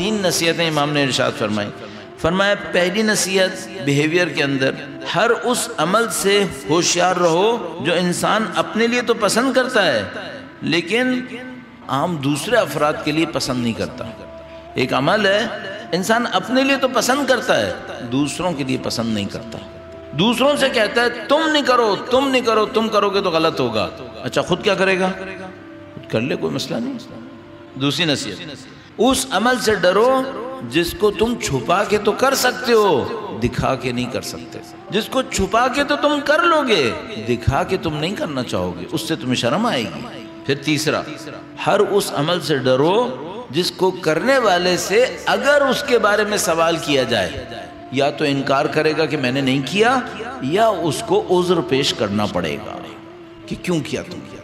3 نصیحتیں امام نے ارشاد فرمائی. فرمایا پہلی نصیحت بیہیویئر کے اندر ہر اس عمل سے ہوشیار رہو جو انسان اپنے لیے تو پسند کرتا ہے لیکن عام دوسرے افراد کے لیے پسند نہیں کرتا. ایک عمل ہے انسان اپنے لیے تو پسند کرتا ہے دوسروں کے لیے پسند نہیں کرتا. دوسروں سے کہتا ہے تم نہیں کرو تم نہیں کرو, تم کرو گے تو غلط ہوگا. اچھا خود کیا کرے گا؟ خود کر لے, کوئی مسئلہ نہیں. دوسری نصیحت اس عمل سے ڈرو جس کو تم چھپا کے تو کر سکتے ہو دکھا کے نہیں کر سکتے. جس کو چھپا کے تو تم کر لو گے دکھا کے تم نہیں کرنا چاہو گے, اس سے تمہیں شرم آئے گی. پھر تیسرا ہر اس عمل سے ڈرو جس کو کرنے والے سے اگر اس کے بارے میں سوال کیا جائے یا تو انکار کرے گا کہ میں نے نہیں کیا یا اس کو عذر پیش کرنا پڑے گا کہ کیوں کیا تم کیا.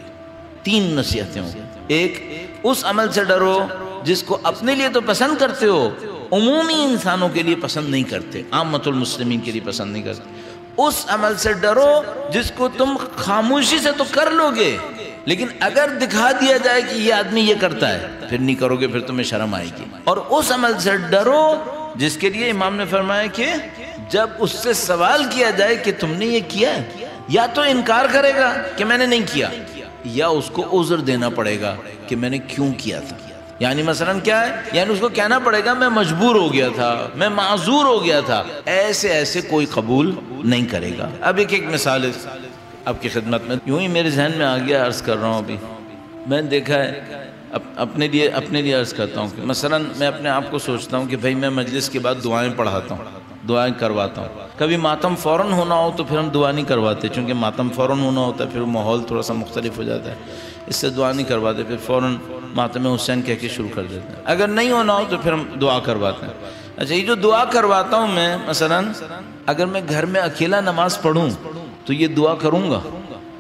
3 نصیحتیں ہوں. ایک اس عمل سے ڈرو جس کو اپنے لیے تو پسند کرتے ہو عمومی انسانوں کے لیے پسند نہیں کرتے, عامت المسلمین کے لیے پسند نہیں کرتے. اس عمل سے ڈرو جس کو تم خاموشی سے تو کر لو گے لیکن اگر دکھا دیا جائے کہ یہ آدمی یہ کرتا ہے پھر نہیں کرو گے, پھر تمہیں شرم آئے گی. اور اس عمل سے ڈرو جس کے لیے امام نے فرمایا کہ جب اس سے سوال کیا جائے کہ تم نے یہ کیا ہے یا تو انکار کرے گا کہ میں نے نہیں کیا یا اس کو عذر دینا پڑے گا کہ میں نے کیوں کیا تھا. یعنی مثلا کیا ہے, یعنی اس کو کہنا پڑے گا میں مجبور ہو گیا تھا, میں معذور ہو گیا تھا. ایسے کوئی قبول نہیں کرے گا. اب ایک مثال ہے آپ کی خدمت میں, یوں ہی میرے ذہن میں آ گیا, عرض کر رہا ہوں. ابھی میں نے دیکھا ہے اپنے لیے عرض کرتا ہوں کہ مثلا میں اپنے آپ کو سوچتا ہوں کہ بھائی میں مجلس کے بعد دعائیں پڑھاتا ہوں, دعائیں کرواتا ہوں. کبھی ماتم فوراً ہونا ہو تو پھر ہم دعا نہیں کرواتے چونکہ ماتم فوراً ہونا ہوتا ہے, پھر ماحول تھوڑا سا مختلف ہو جاتا ہے, اس سے دعا نہیں کرواتے, پھر فوراً ماتم حسین کہہ کے شروع کر دیتے ہیں. اگر نہیں ہونا ہو تو پھر ہم دعا کرواتے ہیں. اچھا یہ جو دعا کرواتا ہوں میں مثلا اگر میں گھر میں اکیلا نماز پڑھوں تو یہ دعا کروں گا؟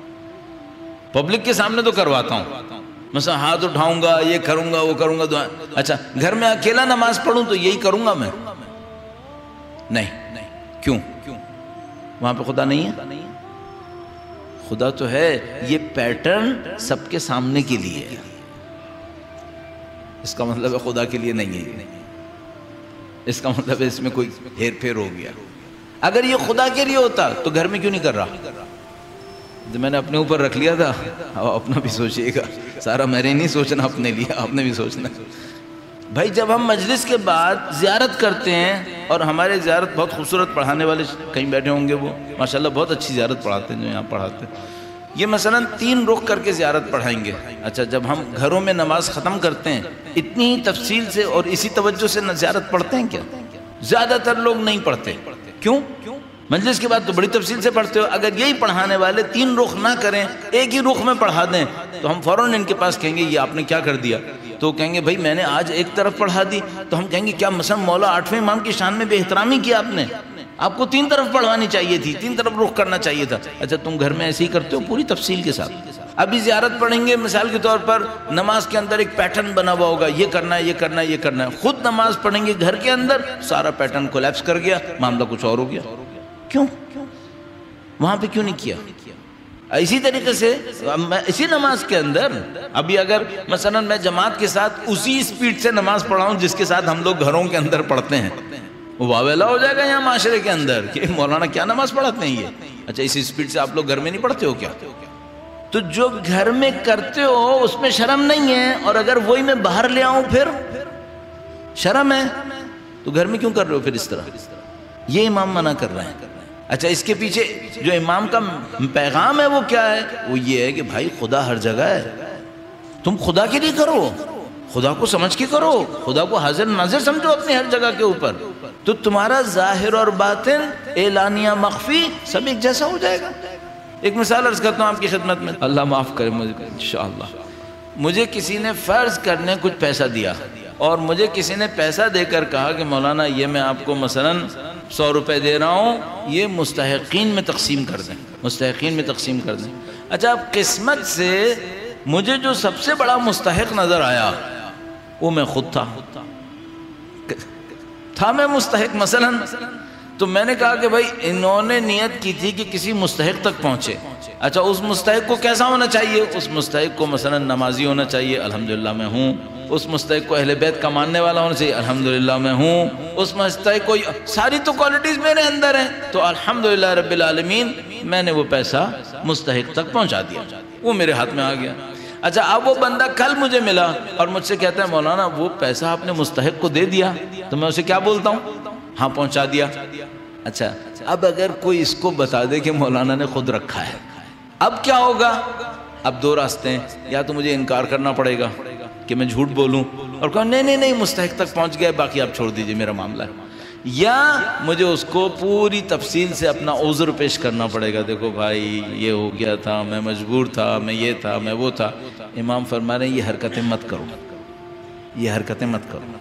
پبلک کے سامنے تو کرواتا ہوں, مثلا ہاتھ اٹھاؤں گا, یہ کروں گا, وہ کروں گا دعا. اچھا گھر میں اکیلا نماز پڑھوں تو یہی کروں گا میں؟ نہیں. کیوں؟ وہاں پہ خدا نہیں ہے؟ خدا تو ہے, یہ پیٹرن سب کے سامنے کے لیے ہے. اس کا مطلب ہے خدا کے لیے نہیں ہے, اس کا مطلب ہے اس میں کوئی ہیر پھیر ہو گیا. اگر یہ خدا کے لیے ہوتا تو گھر میں کیوں نہیں کر رہا؟ میں نے اپنے اوپر رکھ لیا تھا, اپنا بھی سوچئے گا, سارا میں نے نہیں سوچنا اپنے لیے, آپ نے بھی سوچنا. بھائی جب ہم مجلس کے بعد زیارت کرتے ہیں اور ہمارے زیارت بہت خوبصورت پڑھانے والے کہیں بیٹھے ہوں گے, وہ ماشاءاللہ بہت اچھی زیارت پڑھاتے ہیں جو یہاں پڑھاتے ہیں, یہ مثلا 3 رخ کر کے زیارت پڑھائیں گے. اچھا جب ہم گھروں میں نماز ختم کرتے ہیں اتنی ہی تفصیل سے اور اسی توجہ سے زیارت پڑھتے ہیں کیا؟ زیادہ تر لوگ نہیں پڑھتے. کیوں؟ مجلس کے بعد تو بڑی تفصیل سے پڑھتے ہو. اگر یہی پڑھانے والے 3 رخ نہ کریں, ایک ہی رخ میں پڑھا دیں تو ہم فوراً ان کے پاس کہیں گے یہ آپ نے کیا کر دیا. تو کہیں گے بھائی میں نے آج ایک طرف پڑھا دی, تو ہم کہیں گے کیا مثلا مولا 8ویں امام کی شان میں بے احترامی کیا آپ نے, آپ کو 3 طرف پڑھوانی چاہیے تھی, 3 طرف رخ کرنا چاہیے تھا. اچھا تم گھر میں ایسے ہی کرتے ہو پوری تفصیل کے ساتھ. ابھی زیارت پڑھیں گے مثال کے طور پر, نماز کے اندر ایک پیٹرن بنا ہوا ہوگا, یہ کرنا ہے یہ کرنا ہے یہ کرنا ہے. خود نماز پڑھیں گے گھر کے اندر, سارا پیٹرن کولیپس کر گیا, معاملہ کچھ اور ہو گیا. کیوں؟ وہاں پہ کیوں نہیں کیا؟ اسی طریقے سے اسی نماز کے اندر ابھی اگر مثلا میں جماعت کے ساتھ اسی سپیڈ سے نماز پڑھاؤں جس کے ساتھ ہم لوگ گھروں کے اندر پڑھتے ہیں, واویلا ہو جائے گا یہاں معاشرے کے اندر کہ مولانا کیا نماز پڑھاتے ہیں یہ. اچھا اسی سپیڈ سے آپ لوگ گھر میں نہیں پڑھتے ہو کیا؟ تو جو گھر میں کرتے ہو اس میں شرم نہیں ہے, اور اگر وہی میں باہر لے آؤں پھر شرم ہے, تو گھر میں کیوں کر رہے ہو پھر اس طرح؟ یہ امام منع کر رہے ہیں. اچھا اس کے پیچھے جو امام کا پیغام ہے وہ کیا ہے؟ وہ یہ ہے کہ بھائی خدا ہر جگہ ہے, تم خدا کے لیے کرو, خدا کو سمجھ کے کرو, خدا کو حاضر ناظر سمجھو اپنی ہر جگہ کے اوپر, تو تمہارا ظاہر اور باطن, اعلانیہ مخفی سب ایک جیسا ہو جائے گا. ایک مثال عرض کرتا ہوں آپ کی خدمت میں, اللہ معاف کرے مجھے انشاءاللہ. مجھے کسی نے فرض کرنے کچھ پیسہ دیا اور مجھے کسی نے پیسہ دے کر کہا کہ مولانا یہ میں آپ کو مثلا 100 روپے دے رہا ہوں, یہ مستحقین میں تقسیم کر دیں, مستحقین میں تقسیم کر دیں. اچھا اب قسمت سے مجھے جو سب سے بڑا مستحق نظر آیا وہ میں خود تھا میں مستحق مثلا. تو میں نے کہا کہ بھائی انہوں نے نیت کی تھی کہ کسی مستحق تک پہنچے. اچھا اس مستحق کو کیسا ہونا چاہیے؟ اس مستحق کو مثلا نمازی ہونا چاہیے, الحمدللہ میں ہوں, اس مستحق کو اہل بیت کا ماننے والا ہونا چاہیے، الحمدللہ میں ہوں، اس مستحق کو ساری تو کوالٹیز میرے اندر ہیں، تو الحمدللہ رب العالمین میں نے وہ پیسہ مستحق تک پہنچا دیا، وہ میرے ہاتھ میں آ گیا۔ اچھا اب وہ بندہ کل مجھے ملا اور مجھ سے کہتا ہے مولانا وہ پیسہ آپ نے مستحق کو دے دیا، تو میں اسے کیا بولتا ہوں؟ ہاں پہنچا دیا۔ اچھا اب اگر کوئی اس کو بتا دے کہ مولانا نے خود رکھا ہے، اب کیا ہوگا؟ اب دو راستے ہیں، یا تو مجھے انکار کرنا پڑے گا کہ میں جھوٹ بولوں اور کہوں نہیں مستحق تک پہنچ گیا، باقی آپ چھوڑ دیجئے میرا معاملہ ہے، یا مجھے اس کو پوری تفصیل سے اپنا عذر پیش کرنا پڑے گا، دیکھو بھائی یہ ہو گیا تھا، میں مجبور تھا، میں یہ تھا، میں وہ تھا۔ امام فرما رہے ہیں یہ حرکتیں مت کرو، یہ حرکتیں مت کرو،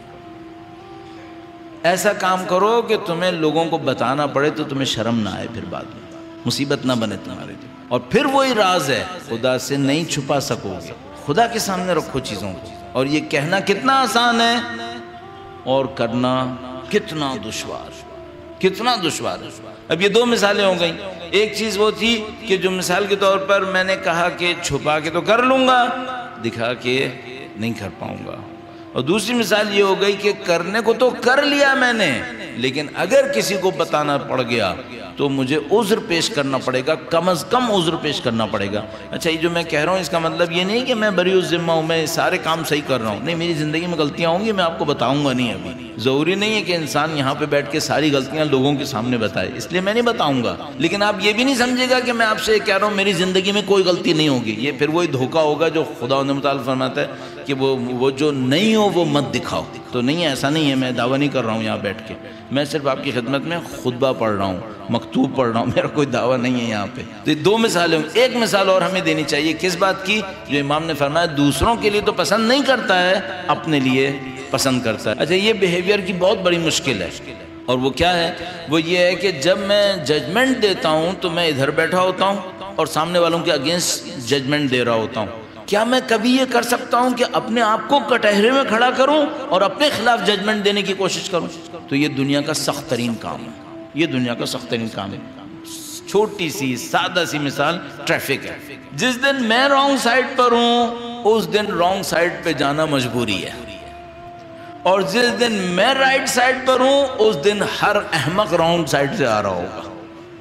ایسا کام کرو کہ تمہیں لوگوں کو بتانا پڑے تو تمہیں شرم نہ آئے، پھر بعد میں مصیبت نہ بنے تمہارے لیے، اور پھر وہی راز ہے خدا سے نہیں چھپا سکو گے، خدا کے سامنے رکھو چیزوں کو، اور یہ کہنا کتنا آسان ہے اور کرنا کتنا دشوار، کتنا دشوار ہے۔ اب یہ دو مثالیں ہو گئیں، ایک چیز وہ تھی کہ جو مثال کے طور پر میں نے کہا کہ چھپا کے تو کر لوں گا، دکھا کے نہیں کر پاؤں گا، اور دوسری مثال یہ ہو گئی کہ کرنے کو تو کر لیا میں نے، لیکن اگر کسی کو بتانا پڑ گیا تو مجھے عذر پیش کرنا پڑے گا، کم از کم عذر پیش کرنا پڑے گا۔ اچھا یہ جو میں کہہ رہا ہوں اس کا مطلب یہ نہیں کہ میں بری الذمہ ہوں، میں سارے کام صحیح کر رہا ہوں، نہیں، میری زندگی میں غلطیاں ہوں گی، میں آپ کو بتاؤں گا نہیں، ابھی ضروری نہیں ہے کہ انسان یہاں پہ بیٹھ کے ساری غلطیاں لوگوں کے سامنے بتائے، اس لیے میں نہیں بتاؤں گا، لیکن آپ یہ بھی نہیں سمجھے گا کہ میں آپ سے کہہ رہا ہوں میری زندگی میں کوئی غلطی نہیں ہوگی، یہ پھر وہی دھوکہ ہوگا جو خدا متعال فرماتا ہے کہ وہ جو نہیں ہو وہ مت دکھاؤ، تو نہیں ایسا نہیں ہے، میں دعویٰ نہیں کر رہا ہوں یہاں بیٹھ کے، میں صرف آپ کی خدمت میں خطبہ پڑھ رہا ہوں، مکتوب پڑھ رہا ہوں، میرا کوئی دعویٰ نہیں ہے یہاں پہ۔ تو دو مثالیں، ایک مثال اور ہمیں دینی چاہیے کس بات کی؟ جو امام نے فرمایا دوسروں کے لیے تو پسند نہیں کرتا ہے، اپنے لیے پسند کرتا ہے۔ اچھا یہ بیہیویئر کی بہت بڑی مشکل ہے، اور وہ کیا ہے؟ وہ یہ ہے کہ جب میں ججمنٹ دیتا ہوں تو میں ادھر بیٹھا ہوتا ہوں اور سامنے والوں کے اگینسٹ ججمنٹ دے رہا ہوتا ہوں، کیا میں کبھی یہ کر سکتا ہوں کہ اپنے آپ کو کٹہرے میں کھڑا کروں اور اپنے خلاف ججمنٹ دینے کی کوشش کروں؟ تو یہ دنیا کا سخت ترین کام ہے، یہ دنیا کا سخت ترین کام ہے۔ چھوٹی سی سادہ سی مثال ٹریفک ہے، جس دن میں رانگ سائڈ پر ہوں اس دن رانگ سائڈ پہ جانا مجبوری ہے، اور جس دن میں رائٹ سائڈ پر ہوں اس دن ہر احمق رانگ سائڈ سے آ رہا ہوگا،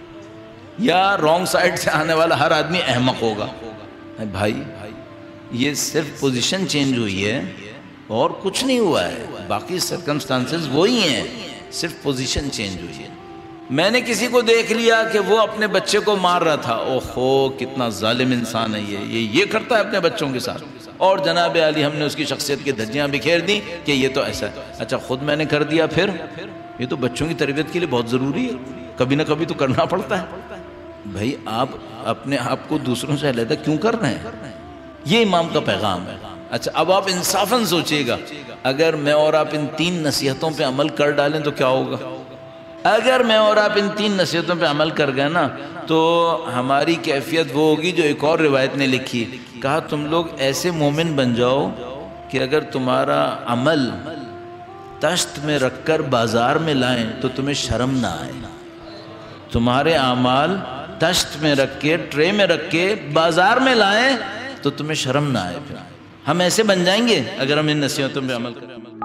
یا رانگ سائڈ سے آنے والا ہر آدمی احمق ہوگا۔ بھائی یہ صرف پوزیشن چینج ہوئی ہے اور کچھ نہیں ہوا ہے، باقی سرکمسٹانسز وہی ہیں، صرف پوزیشن چینج ہوئی ہے۔ میں نے کسی کو دیکھ لیا کہ وہ اپنے بچے کو مار رہا تھا، اوہو کتنا ظالم انسان ہے یہ کرتا ہے اپنے بچوں کے ساتھ، اور جناب عالی ہم نے اس کی شخصیت کی دھجیاں بکھیر دی کہ یہ تو ایسا ہے۔ اچھا خود میں نے کر دیا، پھر یہ تو بچوں کی تربیت کے لیے بہت ضروری ہے، کبھی نہ کبھی تو کرنا پڑتا ہے۔ بھائی آپ اپنے آپ کو دوسروں سے علیحدہ کیوں کر رہے ہیں؟ یہ امام کا پیغام ہے۔ اچھا اب آپ انصافاً سوچئے گا، اگر میں اور آپ ان تین نصیحتوں پہ عمل کر ڈالیں تو کیا ہوگا؟ اگر میں اور آپ ان تین نصیحتوں پہ عمل کر گئے نا تو ہماری کیفیت وہ ہوگی جو ایک اور روایت نے لکھی، کہا تم لوگ ایسے مومن بن جاؤ کہ اگر تمہارا عمل تشت میں رکھ کر بازار میں لائیں تو تمہیں شرم نہ آئے، تمہارے اعمال تشت میں رکھ کے ٹرے میں رکھ کے بازار میں لائیں تو تمہیں شرم نہ آئے۔ ہم ایسے بن جائیں گے اگر ہم ان نصیحتوں پہ عمل کریں۔